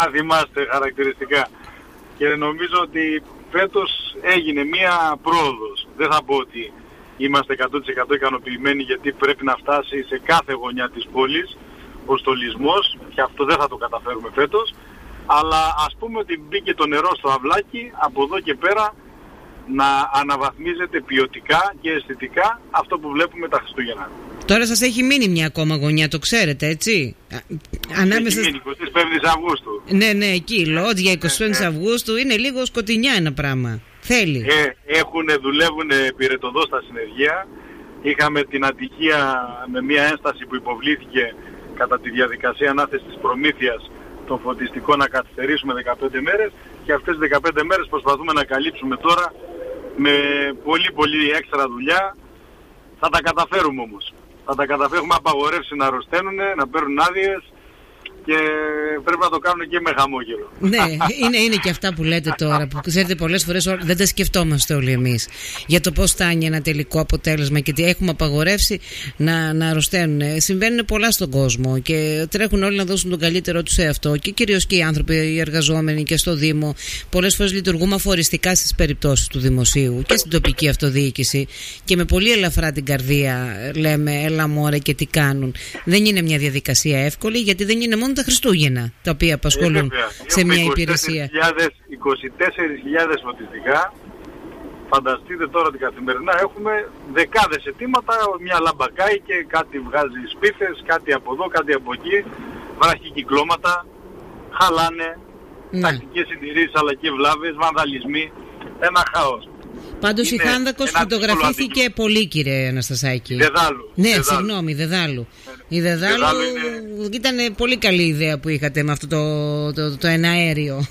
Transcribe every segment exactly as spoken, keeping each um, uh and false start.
θυμάστε χαρακτηριστικά. Και νομίζω ότι φέτος έγινε μία πρόοδος. Δεν θα πω ότι είμαστε εκατό τοις εκατό ικανοποιημένοι, γιατί πρέπει να φτάσει σε κάθε γωνιά της πόλης ο στολισμός, και αυτό δεν θα το καταφέρουμε φέτος. Αλλά ας πούμε ότι μπήκε το νερό στο αυλάκι, από εδώ και πέρα να αναβαθμίζεται ποιοτικά και αισθητικά αυτό που βλέπουμε τα Χριστούγεννα. Τώρα σας έχει μείνει μια ακόμα γωνιά, το ξέρετε, έτσι. Ανάμεσα... Έχει μείνει εικοστή πέμπτη Αυγούστου. Ναι, ναι, εκεί, Λότζια, εικοστή πέμπτη Αυγούστου, είναι λίγο σκοτεινιά ένα πράγμα. Θέλει. Ε, έχουνε, δουλεύουν πυρετοδό στα συνεργεία. Είχαμε την ατυχία με μια ένσταση που υποβλήθηκε κατά τη διαδικασία ανάθεσης της προμήθειας των φωτιστικών να καθυστερήσουμε δεκαπέντε μέρες, και αυτές τις δεκαπέντε μέρες προσπαθούμε να καλύψουμε τώρα με πολύ πολύ έξτρα δουλειά. Θα τα καταφέρουμε όμως. Θα τα καταφέρουμε, απαγορεύσει να αρρωσταίνουν, να παίρνουν άδειες, και πρέπει να το κάνουν και με χαμόγελο. Ναι, είναι, είναι και αυτά που λέτε τώρα, που ξέρετε πολλές φορές δεν τα σκεφτόμαστε όλοι εμείς για το πώς φτάνει ένα τελικό αποτέλεσμα, και τι έχουμε απαγορεύσει να, να αρρωσταίνουν. Συμβαίνουν πολλά στον κόσμο και τρέχουν όλοι να δώσουν τον καλύτερό τους σε αυτό, και κυρίως και οι άνθρωποι, οι εργαζόμενοι και στο Δήμο. Πολλές φορές λειτουργούμε αφοριστικά στις περιπτώσεις του δημοσίου και στην τοπική αυτοδιοίκηση, και με πολύ ελαφρά την καρδία λέμε έλα μωρέ και τι κάνουν. Δεν είναι μια διαδικασία εύκολη, γιατί δεν είναι μόνο τα Χριστούγεννα τα οποία απασχολούν ε, σε μια υπηρεσία. είκοσι τέσσερις χιλιάδες φωτιστικά. Φανταστείτε τώρα ότι καθημερινά έχουμε δεκάδες αιτήματα, μια λαμπακάει και κάτι βγάζει σπίθες, κάτι από εδώ, κάτι από εκεί, βραχικυκλώματα, χαλάνε, ναι. Τακτικές συντηρήσεις αλλά και βλάβες, βανδαλισμοί, ένα χάος. Πάντως η Χάνδακος φωτογραφήθηκε πολύ, κύριε Αναστασάκη. Δεδάλου. Ναι, Δεδάλου. συγγνώμη, Δεδάλου. Η Δεδάλου, Δεδάλου είναι... ήταν πολύ καλή ιδέα που είχατε με αυτό το, το, το εναέριο.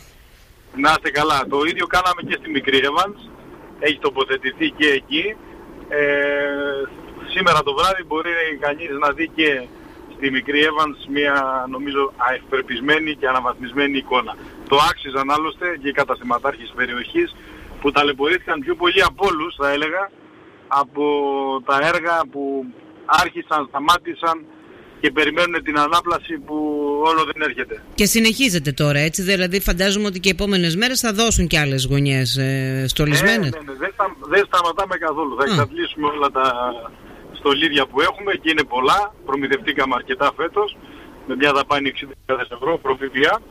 Να είστε καλά. Το ίδιο κάναμε και στη Μικρή Εύανς. Έχει τοποθετηθεί και εκεί. Ε, σήμερα το βράδυ μπορεί κανείς να δει και στη Μικρή Εύανς μια, νομίζω, αευπερπισμένη και αναβαθμισμένη εικόνα. Το άξιζαν άλλωστε και οι καταστηματάρχοι της περιοχής, που ταλαιπωρήθηκαν πιο πολύ από όλους, θα έλεγα, από τα έργα που άρχισαν, σταμάτησαν και περιμένουν την ανάπλαση που όλο δεν έρχεται. Και συνεχίζεται τώρα, έτσι, δηλαδή φαντάζομαι ότι και οι επόμενες μέρες θα δώσουν και άλλες γωνιές ε, στολισμένες. Ναι, ναι, ναι, δεν, στα, δεν σταματάμε καθόλου. Θα εξαντλήσουμε όλα τα στολίδια που έχουμε, και είναι πολλά. Προμηθευτήκαμε αρκετά φέτος, με μια δαπάνη εξήντα χιλιάδες ευρώ προφιβία.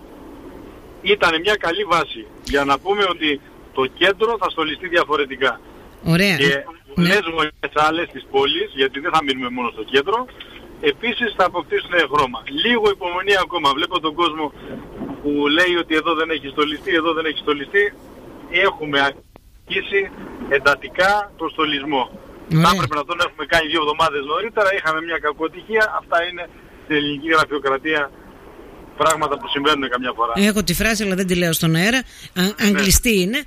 Ήταν μια καλή βάση για να πούμε ότι το κέντρο θα στολιστεί διαφορετικά. Ωραία. Και ναι. πολλές γωνιές άλλες της πόλης, γιατί δεν θα μείνουμε μόνο στο κέντρο, επίσης θα αποκτήσουν χρώμα. Λίγο υπομονή ακόμα. Βλέπω τον κόσμο που λέει ότι εδώ δεν έχει στολιστεί, εδώ δεν έχει στολιστεί. Έχουμε αρχίσει εντατικά το στολισμό. Ωραία. Θα έπρεπε να τον έχουμε κάνει δύο εβδομάδες νωρίτερα. Είχαμε μια κακοτυχία. Αυτά είναι στην ελληνική γραφειοκρατία. Πράγματα που συμβαίνουν καμιά φορά. Έχω τη φράση, αλλά δεν τη λέω στον αέρα. Α, αγγλιστή είναι.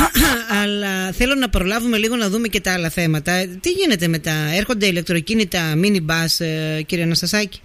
Αλλά θέλω να προλάβουμε λίγο να δούμε και τα άλλα θέματα. Τι γίνεται με τα... Έρχονται ηλεκτροκίνητα mini bus, κύριε Αναστασάκη?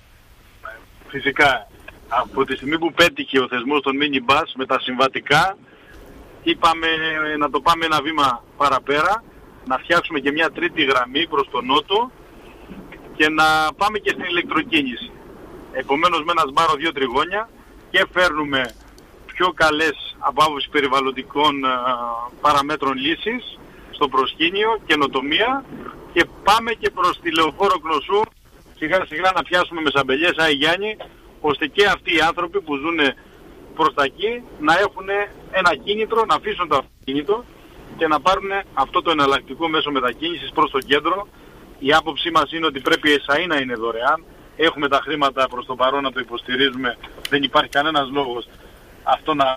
Φυσικά. Από τη στιγμή που πέτυχε ο θεσμός των mini bus με τα συμβατικά, είπαμε να το πάμε ένα βήμα παραπέρα, να φτιάξουμε και μια τρίτη γραμμή προς τον νότο και να πάμε και στην ηλεκτροκίνηση. Επομένως με ένα σμπάρο δύο τριγώνια, και φέρνουμε πιο καλές από άποψη περιβαλλοντικών α, παραμέτρων λύσεις στο προσκήνιο, καινοτομία, και πάμε και προς τη Λεωφόρο Κνωσού σιγά σιγά να πιάσουμε με Σαμπελιές Άη Γιάννη, ώστε και αυτοί οι άνθρωποι που ζουν προς τα εκεί να έχουν ένα κίνητρο, να αφήσουν το αυτοκίνητο και να πάρουν αυτό το εναλλακτικό μέσο μετακίνησης προς το κέντρο. Η άποψή μας είναι ότι πρέπει η ΕΣΑΗ να είναι δωρεάν. Έχουμε τα χρήματα προς το παρόν να το υποστηρίζουμε. Δεν υπάρχει κανένας λόγος αυτό να...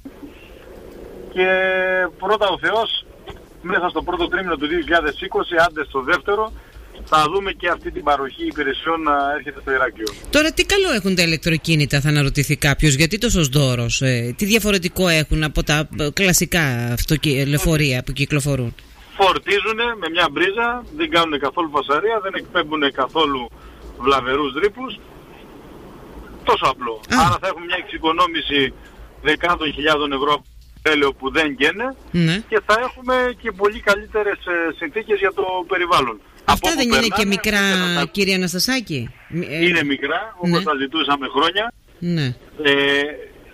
Και πρώτα ο Θεός, μέσα στο πρώτο τρίμηνο του δύο χιλιάδες είκοσι, άντε στο δεύτερο, θα δούμε και αυτή την παροχή υπηρεσιών να έρχεται στο Ηράκλειο. Τώρα τι καλό έχουν τα ηλεκτροκίνητα, θα αναρωτηθεί κάποιος, γιατί τόσο δώρος, ε, τι διαφορετικό έχουν από τα κλασικά αυτοκι... λεωφορεία που κυκλοφορούν? Φορτίζουν με μια μπρίζα, δεν κάνουν καθόλου φασαρία, δεν εκπέμπουν καθόλου βλαβερούς ρήπους. Τόσο απλό. Α. Άρα θα έχουμε μια εξοικονόμηση δεκάδων χιλιάδων ευρώ τέλειο που δεν γένε, ναι. Και θα έχουμε και πολύ καλύτερες συνθήκες για το περιβάλλον. Αυτά δεν είναι και μικρά, τα... κύριε Αναστασάκη? Είναι μικρά, όπως ναι. τα ζητούσαμε χρόνια. Ναι. Ε,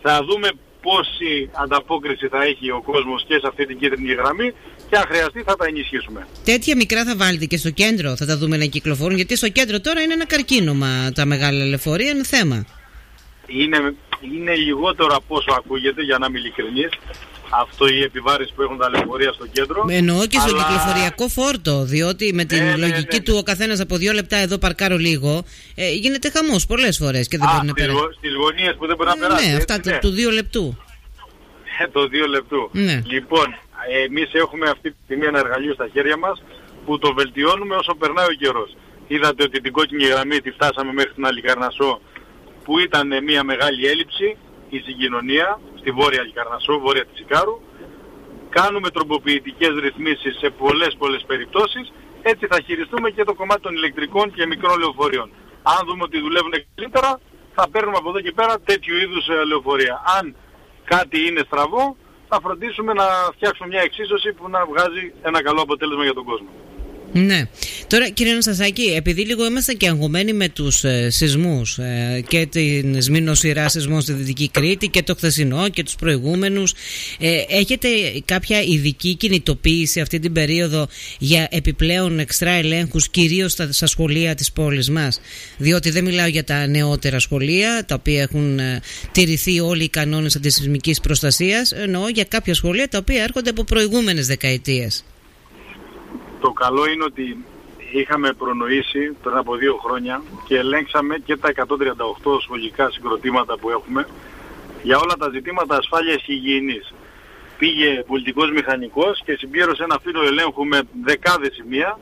Θα δούμε πόση ανταπόκριση θα έχει ο κόσμος και σε αυτή την κίτρινη γραμμή και αν χρειαστεί θα τα ενισχύσουμε. Τέτοια μικρά θα βάλετε και στο κέντρο, θα τα δούμε να κυκλοφορούν, γιατί στο κέντρο τώρα είναι ένα καρκίνωμα τα μεγάλα λεωφορεία, είναι θέμα. Είναι, είναι λιγότερο από όσο ακούγεται, για να είμαι ειλικρινής, αυτό η επιβάρηση που έχουν τα λεωφορεία στο κέντρο. Εννοώ και στο αλλά... κυκλοφοριακό φόρτο, διότι με την ναι, λογική ναι, ναι. του ο καθένας από δύο λεπτά εδώ παρκάρω λίγο, ε, γίνεται χαμός πολλές φορές και δεν Α, μπορεί να περάσει. Στις γωνίες που δεν μπορεί να ε, περάσει. Ναι, έτσι, αυτά ναι. του δύο λεπτού. Ε, το δύο λεπτού. Ναι. Λοιπόν, εμείς έχουμε αυτή τη στιγμή ένα εργαλείο στα χέρια μας που το βελτιώνουμε όσο περνάει ο καιρός. Είδατε ότι την κόκκινη γραμμή τη φτάσαμε μέχρι την Αλικαρνασσό, που ήταν μια μεγάλη έλλειψη η συγκοινωνία στη βόρεια Αλικαρνασσό, βόρεια της Ικάρου. Κάνουμε τροποποιητικές ρυθμίσεις σε πολλές πολλές περιπτώσεις. Έτσι θα χειριστούμε και το κομμάτι των ηλεκτρικών και μικρών λεωφορείων. Αν δούμε ότι δουλεύουν καλύτερα, θα παίρνουμε από εδώ και πέρα τέτοιου είδους λεωφορεία. Αν κάτι είναι στραβό, θα φροντίσουμε να φτιάξουμε μια εξίσωση που να βγάζει ένα καλό αποτέλεσμα για τον κόσμο. Ναι. Τώρα, κύριε Αναστασάκη, επειδή λίγο είμαστε και αγχωμένοι με τους ε, σεισμούς ε, και την σμηνοσυρά σεισμών στη Δυτική Κρήτη και το χθεσινό και τους προηγούμενους, ε, έχετε κάποια ειδική κινητοποίηση αυτή την περίοδο για επιπλέον εξτρά ελέγχους, κυρίως στα, στα σχολεία της πόλης μας? Διότι δεν μιλάω για τα νεότερα σχολεία, τα οποία έχουν ε, τηρηθεί όλοι οι κανόνες αντισεισμικής προστασίας, εννοώ για κάποια σχολεία τα οποία έρχονται από προηγούμενες δεκαετίες. Το καλό είναι ότι είχαμε προνοήσει πριν από δύο χρόνια και ελέγξαμε και τα εκατόν τριάντα οκτώ σχολικά συγκροτήματα που έχουμε για όλα τα ζητήματα ασφάλειας και υγιεινής. Πήγε πολιτικός μηχανικός και συμπλήρωσε ένα φύλλο ελέγχου με δεκάδες σημεία,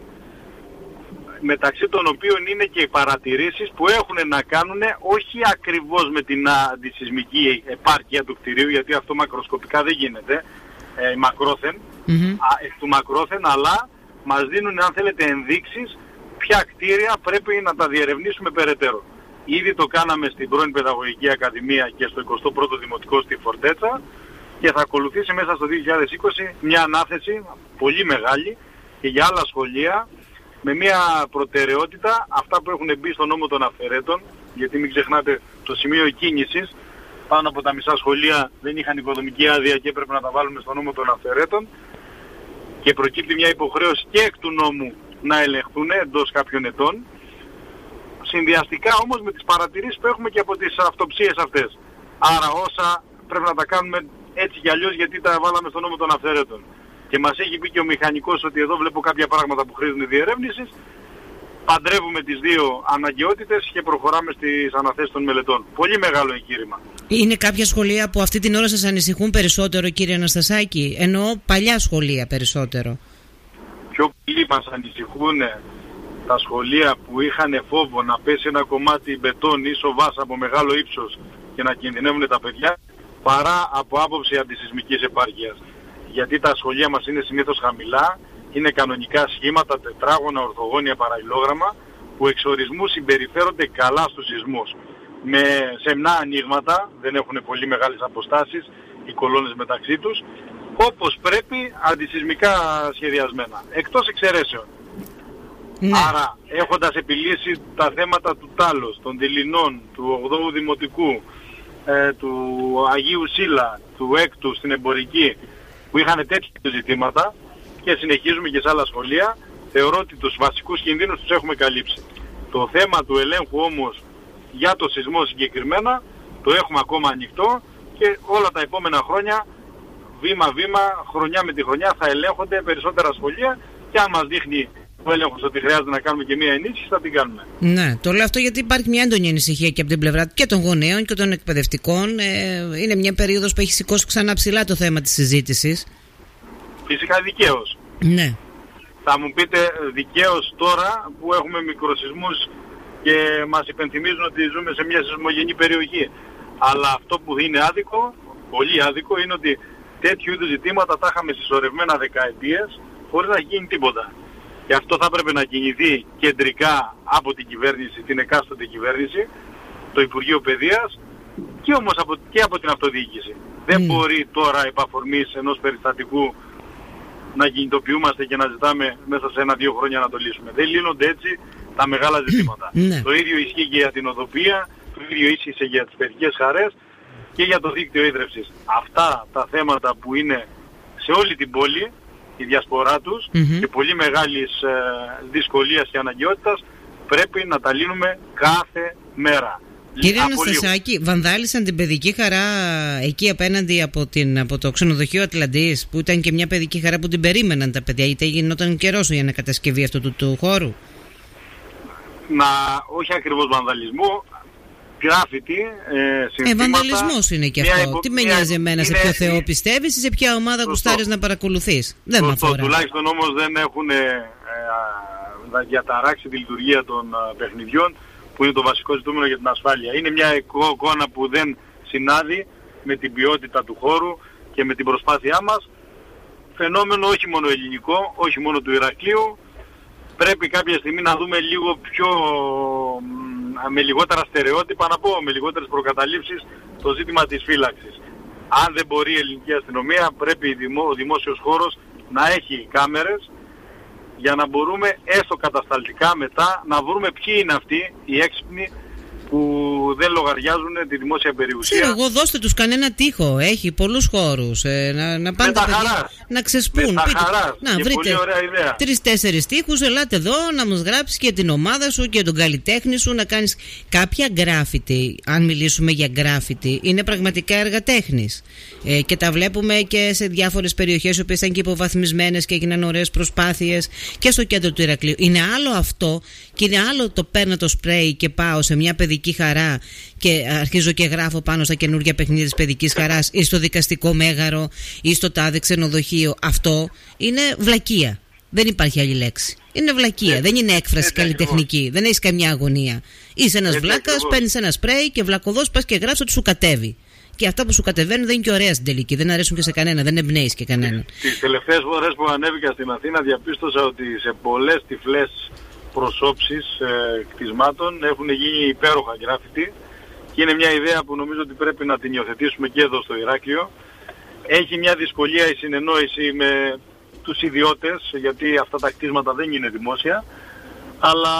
μεταξύ των οποίων είναι και οι παρατηρήσεις που έχουν να κάνουν όχι ακριβώς με την αντισεισμική επάρκεια του κτηρίου, γιατί αυτό μακροσκοπικά δεν γίνεται, ε, μακρόθεν, mm-hmm. α, εκ του μακρόθεν, αλλά μας δίνουν, αν θέλετε, ενδείξεις ποια κτίρια πρέπει να τα διερευνήσουμε περαιτέρω. Ήδη το κάναμε στην πρώην Παιδαγωγική Ακαδημία και στο εικοστό πρώτο Δημοτικό στη Φορτέτσα και θα ακολουθήσει μέσα στο δύο χιλιάδες είκοσι μια ανάθεση πολύ μεγάλη και για άλλα σχολεία με μια προτεραιότητα αυτά που έχουν μπει στον νόμο των αφαιρέτων, γιατί μην ξεχνάτε το σημείο κίνησης, πάνω από τα μισά σχολεία δεν είχαν οικοδομική άδεια και έπρεπε να τα βάλουμε στον νόμο των αφαιρέτων. Και προκύπτει μια υποχρέωση και εκ του νόμου να ελεγχθούν εντός κάποιων ετών, συνδυαστικά όμως με τις παρατηρήσεις που έχουμε και από τις αυτοψίες αυτές. Άρα όσα πρέπει να τα κάνουμε έτσι κι αλλιώς, γιατί τα βάλαμε στον νόμο των αφαιρέτων. Και μας έχει πει και ο μηχανικός ότι εδώ βλέπω κάποια πράγματα που χρήζουν διερεύνησης, παντρεύουμε τις δύο αναγκαιότητες και προχωράμε στις αναθέσεις των μελετών. Πολύ μεγάλο εγχείρημα. Είναι κάποια σχολεία που αυτή την ώρα σας ανησυχούν περισσότερο, κύριε Αναστασάκη? Εννοώ παλιά σχολεία περισσότερο. Πιο πολύ μας ανησυχούν τα σχολεία που είχαν φόβο να πέσει ένα κομμάτι μπετόν ή σοβάσα από μεγάλο ύψος και να κινδυνεύουν τα παιδιά, παρά από άποψη αντισεισμικής επάρκειας. Γιατί τα σχολεία μας είναι συνήθως χαμηλά, είναι κανονικά σχήματα, τετράγωνα, ορθογώνια, παραλληλόγραμμα, που εξ ορισμού συμπεριφέρονται καλά στους σεισμούς. Με σεμνά ανοίγματα, δεν έχουν πολύ μεγάλες αποστάσεις οι κολόνες μεταξύ τους, όπως πρέπει αντισεισμικά σχεδιασμένα, εκτός εξαιρέσεων. Ναι. Άρα, έχοντας επιλύσει τα θέματα του Τάλος, των Δειλινών, του ογδόου Δημοτικού, ε, του Αγίου Σύλλα, του Έκτου στην Εμπορική, που είχαν τέτοια ζητήματα και συνεχίζουμε και σε άλλα σχολεία, θεωρώ ότι τους βασικούς κινδύνους τους έχουμε καλύψει. Το θέμα του ελέγχου όμως για το σεισμό συγκεκριμένα το έχουμε ακόμα ανοιχτό και όλα τα επόμενα χρόνια, βήμα-βήμα, χρονιά με τη χρονιά, θα ελέγχονται περισσότερα σχολεία και αν μας δείχνει ο έλεγχος ότι χρειάζεται να κάνουμε και μία ενίσχυση, θα την κάνουμε. Ναι, το λέω αυτό γιατί υπάρχει μια έντονη ανησυχία και από την πλευρά και των γονέων και των εκπαιδευτικών. Ε, είναι μια περίοδος που έχει σηκώσει ξανά ψηλά το θέμα της συζήτησης. Φυσικά δικαίως. Ναι. Θα μου πείτε δικαίως τώρα που έχουμε μικροσεισμούς και μας υπενθυμίζουν ότι ζούμε σε μια σεισμογενή περιοχή. Αλλά αυτό που είναι άδικο, πολύ άδικο, είναι ότι τέτοιου είδους ζητήματα τα είχαμε συσσωρευμένα δεκαετίες χωρίς να γίνει τίποτα. Και αυτό θα έπρεπε να κινηθεί κεντρικά από την κυβέρνηση, την εκάστοτε κυβέρνηση, το Υπουργείο Παιδείας και όμως από, και από την αυτοδιοίκηση. Mm. Δεν μπορεί τώρα επ' αφορμής ενός περιστατικού να κινητοποιούμαστε και να ζητάμε μέσα σε ένα-δύο χρόνια να το λύσουμε. Δεν λύνονται έτσι τα μεγάλα ζητήματα. Mm. Το ίδιο ισχύει και για την οδοποιία, το ίδιο ίσχυσε για τις παιδικές χαρές και για το δίκτυο ίδρευσης. Αυτά τα θέματα που είναι σε όλη την πόλη, η διασπορά τους mm-hmm. και πολύ μεγάλης ε, δυσκολίας και αναγκαιότητας, πρέπει να τα λύνουμε κάθε μέρα. Κύριε Αναστασάκη, βανδάλισαν την παιδική χαρά εκεί απέναντι από, την, από το ξενοδοχείο Ατλαντής, που ήταν και μια παιδική χαρά που την περίμεναν τα παιδιά, είτε γινόταν καιρός για να κατασκευή αυτού του, του χώρου. Να, όχι ακριβώς βανδαλισμό, γκράφιτι, ε, συνθήματα. Ε, βανδαλισμός είναι και αυτό. Υπο... Τι με νοιάζει εμένα, σε ποιο Θεό πιστεύεις ή σε ποια ομάδα γουστάρεις να παρακολουθείς. Δεν με αφορά. Τουλάχιστον όμως δεν έχουν ε, ε, διαταράξει τη λειτουργία των ε, παιχνιδιών, που είναι το βασικό ζητούμενο για την ασφάλεια. Είναι μια εικόνα που δεν συνάδει με την ποιότητα του χώρου και με την προσπάθειά μας. Φαινόμενο όχι μόνο ελληνικό, όχι μόνο του Ηρακλείου. Πρέπει κάποια στιγμή να δούμε λίγο πιο, με λιγότερα στερεότυπα, να πω, με λιγότερες προκαταλήψεις, το ζήτημα της φύλαξης. Αν δεν μπορεί η ελληνική αστυνομία, πρέπει ο δημόσιος χώρος να έχει κάμερες, για να μπορούμε έστω κατασταλτικά μετά να βρούμε ποιοι είναι αυτοί οι έξυπνοι που δεν λογαριάζουν τη δημόσια περιουσία. Ξέρω εγώ, δώστε τους κανένα τοίχο, έχει πολλούς χώρους, ε, να, να πάνε τα παιδιά να ξεσπούν. Με τα χαράς. Να και βρείτε τρεις-τέσσερις τοίχους, ελάτε εδώ να μας γράψεις και την ομάδα σου και τον καλλιτέχνη σου, να κάνεις κάποια γκράφιτι. Αν μιλήσουμε για γκράφιτι, είναι πραγματικά έργα τέχνης. Ε, και τα βλέπουμε και σε διάφορες περιοχές, οι οποίες ήταν και υποβαθμισμένες και έγιναν ωραίες προσπάθειες και στο κέντρο του Ηρακλείου. Είναι άλλο αυτό και είναι άλλο το παίρνω το σπρέι και πάω σε μια παιδική χαρά και αρχίζω και γράφω πάνω στα καινούργια παιχνίδια της παιδικής χαράς ή στο δικαστικό μέγαρο ή στο τάδε ξενοδοχείο. Αυτό είναι βλακεία. Δεν υπάρχει άλλη λέξη. Είναι βλακεία. Ε, δεν είναι έκφραση ε, καλλιτεχνική. Ακριβώς. Δεν έχεις καμιά αγωνία. Είσαι ένας ε, βλάκας, παίρνεις ένα σπρέι και βλακωδός πας και γράφεις ότι σου κατέβει. Και αυτά που σου κατεβαίνουν δεν είναι και ωραία στην τελική. Δεν αρέσουν και σε κανένα. Δεν εμπνέεις και κανέναν. Τις τελευταίες φορές που ανέβηκα στην Αθήνα διαπίστωσα ότι σε πολλές τυφλές προσώψεις ε, κτισμάτων έχουν γίνει υπέροχα γκράφιτι και είναι μια ιδέα που νομίζω ότι πρέπει να την υιοθετήσουμε και εδώ στο Ηράκλειο. Έχει μια δυσκολία η συνεννόηση με τους ιδιώτες, γιατί αυτά τα κτίσματα δεν είναι δημόσια, αλλά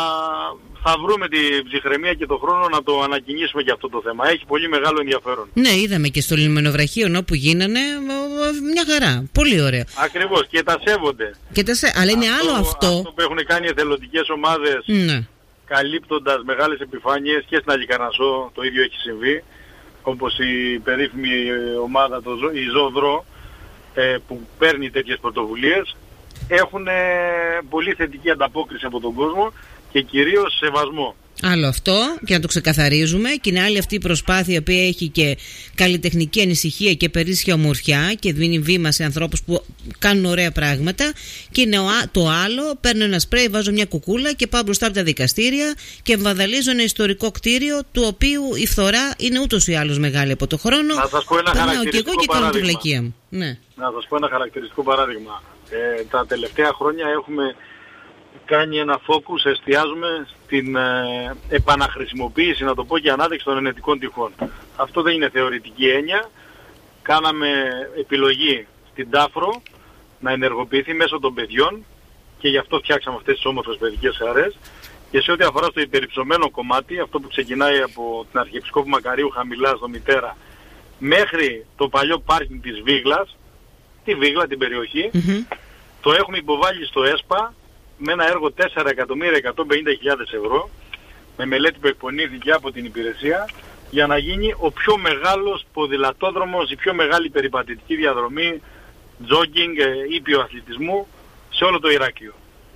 θα βρούμε την ψυχραιμία και τον χρόνο να το ανακοινήσουμε για αυτό το θέμα. Έχει πολύ μεγάλο ενδιαφέρον. Ναι, είδαμε και στο λιμενοβραχείο όπου γίνανε μια χαρά. Πολύ ωραία. Ακριβώς, και τα σέβονται. Και τα σε... Αλλά είναι αυτό, άλλο αυτό. Αυτό που έχουν κάνει εθελοντικές ομάδες, ναι, καλύπτοντας μεγάλες επιφάνειες, και στην Αλικαρνασσό το ίδιο έχει συμβεί, όπως η περίφημη ομάδα, το, η Ζωδρό, ε, που παίρνει τέτοιες πρωτοβουλίες, έχουν ε, πολύ θετική ανταπόκριση από τον κόσμο και κυρίως σεβασμό. Άλλο αυτό, και να το ξεκαθαρίζουμε, και είναι άλλη αυτή η προσπάθεια που έχει και καλλιτεχνική ανησυχία και περίσσια ομορφιά και δίνει βήμα σε ανθρώπους που κάνουν ωραία πράγματα. Και είναι το άλλο, παίρνω ένα σπρέι, βάζω μια κουκούλα και πάω μπροστά από τα δικαστήρια και εμβαδαλίζω ένα ιστορικό κτίριο, του οποίου η φθορά είναι ούτως ή άλλως μεγάλη από το χρόνο. Να σας πω ένα χαρακτηριστικό και παράδειγμα. Κάνω τη βλακεία μου. Ναι. Να σας πω ένα χαρακτηριστικό παράδειγμα. Ε, τα τελευταία χρόνια έχουμε κάνει ένα focus, εστιάζουμε στην ε, επαναχρησιμοποίηση, να το πω, και ανάδειξη των ενετικών τυχών. Αυτό δεν είναι θεωρητική έννοια. Κάναμε επιλογή στην Τάφρο να ενεργοποιηθεί μέσω των παιδιών και γι' αυτό φτιάξαμε αυτές τις όμορφες παιδικές χαρές. Και σε ό,τι αφορά στο υπερυψωμένο κομμάτι, αυτό που ξεκινάει από την Αρχιεπισκόπου Μακαρίου χαμηλά στο Μητέρα μέχρι το παλιό πάρκινγκ της Βίγλας, τη Βίγλα, την περιοχή, mm-hmm. το έχουμε υποβάλει στο ΕΣΠΑ με ένα έργο τέσσερα εκατομμύρια εκατόν πενήντα χιλιάδες ευρώ, με μελέτη που εκπονήθηκε από την υπηρεσία, για να γίνει ο πιο μεγάλος ποδηλατόδρομος, η πιο μεγάλη περιπατητική διαδρομή, τζόγκινγκ, ήπιο αθλητισμού σε όλο το Ηράκλειο.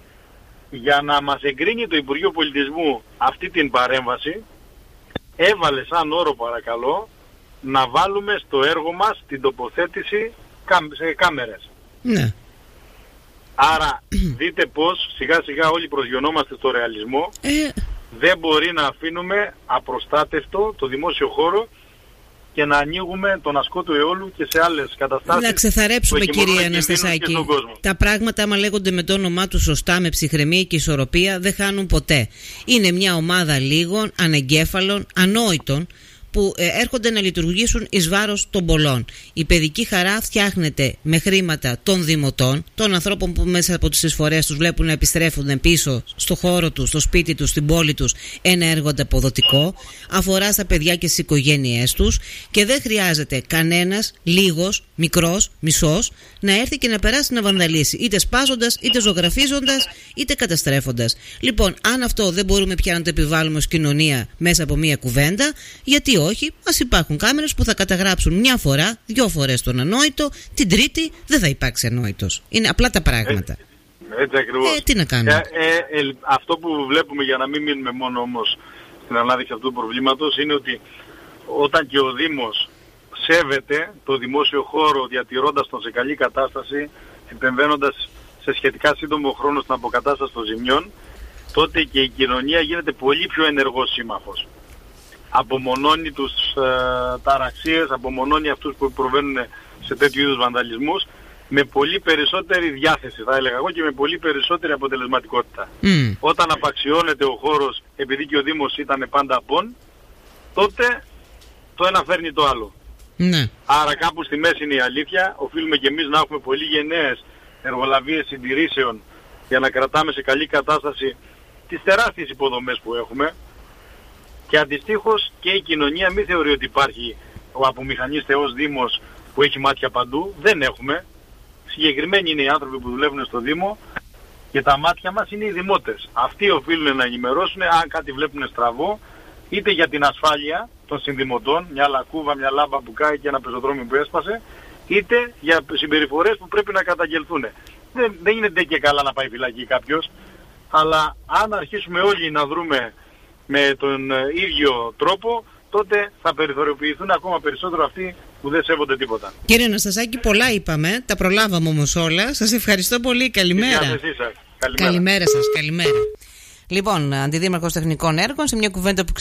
Για να μας εγκρίνει το Υπουργείο Πολιτισμού αυτή την παρέμβαση, έβαλε σαν όρο, παρακαλώ, να βάλουμε στο έργο μας την τοποθέτηση σε κάμερες. Ναι. Άρα δείτε πως σιγά σιγά όλοι προσγειωνόμαστε στο ρεαλισμό. Ε... Δεν μπορεί να αφήνουμε απροστάτευτο το δημόσιο χώρο και να ανοίγουμε τον ασκό του αιώλου και σε άλλες καταστάσεις. Να ξεθαρέψουμε, κύριε Αναστασάκη. Τα πράγματα, άμα λέγονται με το όνομά του σωστά, με ψυχραιμία και ισορροπία, δεν χάνουν ποτέ. Είναι μια ομάδα λίγων, ανεγκέφαλων, ανόητων, που ε, έρχονται να λειτουργήσουν εις βάρος των πολλών. Η παιδική χαρά φτιάχνεται με χρήματα των δημοτών, των ανθρώπων που μέσα από τις εισφορές τους βλέπουν να επιστρέφουν πίσω στο χώρο τους, στο σπίτι τους, στην πόλη τους, ένα έργο ανταποδοτικό. Αφορά στα παιδιά και στις οικογένειές τους και δεν χρειάζεται κανένας, λίγος, μικρός, μισός, να έρθει και να περάσει να βανδαλίσει, είτε σπάζοντας, είτε ζωγραφίζοντας, είτε καταστρέφοντας. Λοιπόν, αν αυτό δεν μπορούμε πια να το επιβάλλουμε ως κοινωνία μέσα από μία κουβέντα, γιατί όχι, ας υπάρχουν κάμερες που θα καταγράψουν μια φορά, δυο φορές τον ανόητο, την τρίτη δεν θα υπάρξει ανόητος. Είναι απλά τα πράγματα. Έτσι, έτσι ακριβώς. Ε, τι να κάνουμε. Ε, ε, ε, αυτό που βλέπουμε, για να μην μείνουμε μόνο όμως στην ανάδειξη αυτού του προβλήματος, είναι ότι όταν και ο Δήμος σέβεται το δημόσιο χώρο διατηρώντας τον σε καλή κατάσταση, επεμβαίνοντας σε σχετικά σύντομο χρόνο στην αποκατάσταση των ζημιών, τότε και η κοινωνία γίνεται πολύ πιο ενεργός σύμμαχος. Απομονώνει τους ε, ταραξίες, απομονώνει αυτούς που προβαίνουν σε τέτοιου είδους βανδαλισμούς με πολύ περισσότερη διάθεση, θα έλεγα εγώ, και με πολύ περισσότερη αποτελεσματικότητα. Mm. Όταν απαξιώνεται ο χώρος, επειδή και ο Δήμος ήταν πάντα απόν, τότε το ένα φέρνει το άλλο. Mm. Άρα κάπου στη μέση είναι η αλήθεια. Οφείλουμε και εμείς να έχουμε πολύ γενναίες εργολαβίες συντηρήσεων για να κρατάμε σε καλή κατάσταση τις τεράστιες υποδομές που έχουμε, και αντιστοίχως και η κοινωνία μην θεωρεί ότι υπάρχει ο απομηχανής θεός Δήμος που έχει μάτια παντού. Δεν έχουμε. Συγκεκριμένοι είναι οι άνθρωποι που δουλεύουν στο Δήμο και τα μάτια μας είναι οι δημότες. Αυτοί οφείλουν να ενημερώσουν αν κάτι βλέπουν στραβό, είτε για την ασφάλεια των συνδημοτών, μια λακκούβα, μια λάμπα που κάει και ένα πεζοδρόμιο που έσπασε, είτε για συμπεριφορές που πρέπει να καταγγελθούν. Δεν, δεν είναι ντε και καλά να πάει φυλακή κάποιος, αλλά αν αρχίσουμε όλοι να δρούμε με τον ίδιο τρόπο, τότε θα περιθωριοποιηθούν ακόμα περισσότερο αυτοί που δεν σέβονται τίποτα. Κύριε Αναστασάκη, πολλά είπαμε, τα προλάβαμε όμως όλα. Σας ευχαριστώ πολύ. Καλημέρα. Καλημέρα. Καλημέρα σας. Καλημέρα. Λοιπόν, Αντιδήμαρχος Τεχνικών Έργων, σε μια κουβέντα που